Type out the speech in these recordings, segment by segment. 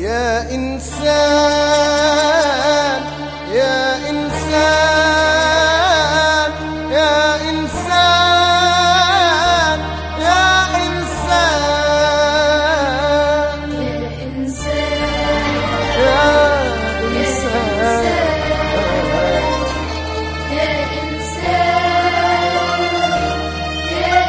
يا إنسان يا إنسان يا إنسان يا إنسان يا إنسان يا إنسان يا إنسان يا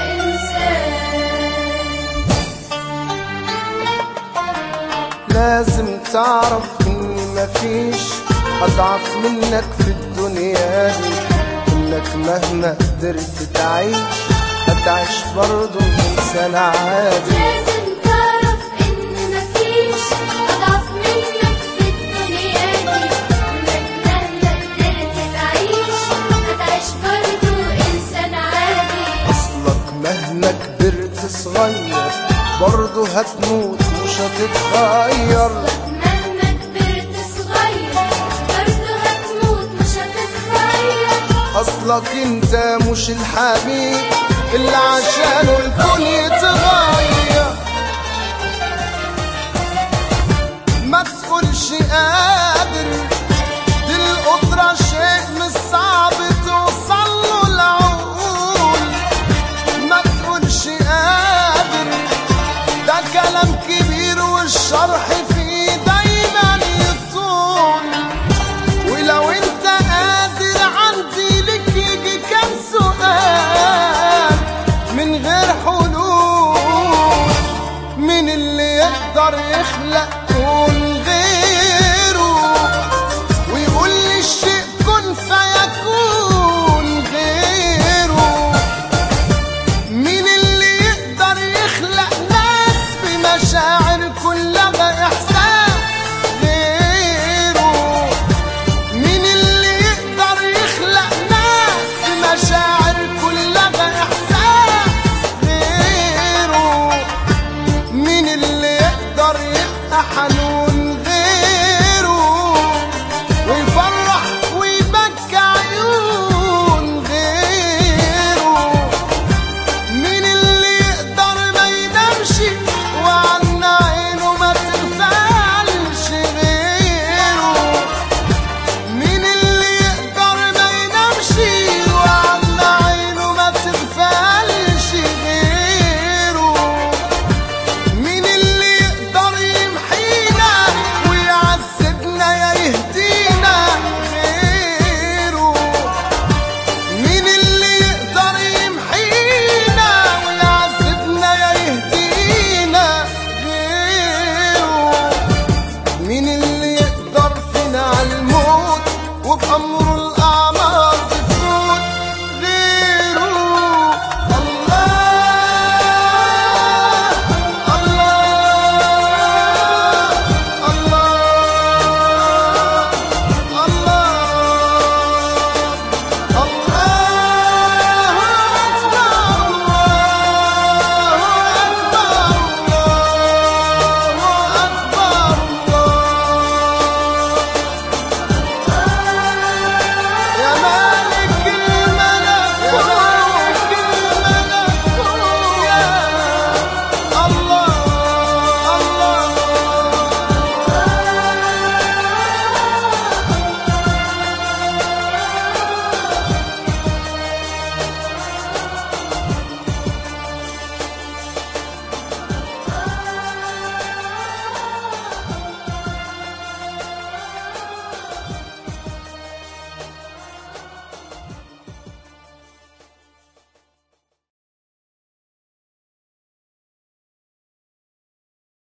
إنسان لازم تعرف إن مفيش أضعف منك في الدنيا دي، إنك مهما قدرت تعيش هتعيش برضه إنسان عادي. لازم تعرف إن مفيش أضعف منك في الدنيا دي، إنك مهما قدرت تعيش هتعيش برضه إنسان عادي. أصلك مهما كبرت صغير برضه هتموت مش هتتغير. مهما كبرت صغير برضه هتموت مش هتتغير. أصلك انت مش الحبيب اللي عشانه الكون يتغير. ما تقولش قادر، دي القدرة شيء مش صعب توصله العقول. ما تقولش قادر، ده كلام كبير والشرح فيه دايما يطول. ولو انت قادر عندي لك يجي كام سؤال من غير حلول. مين اللي يقدر يخلق كون غيره ويقول لي الشيء كن فيكون غيره؟ مين اللي يقدر يخلق ناس بمشاعر كلها إحساس غيره؟ مين اللي يقدر يخلق ناس بمشاعر كلها إحساس غيره؟ مين اللي يقدر يبقى حنون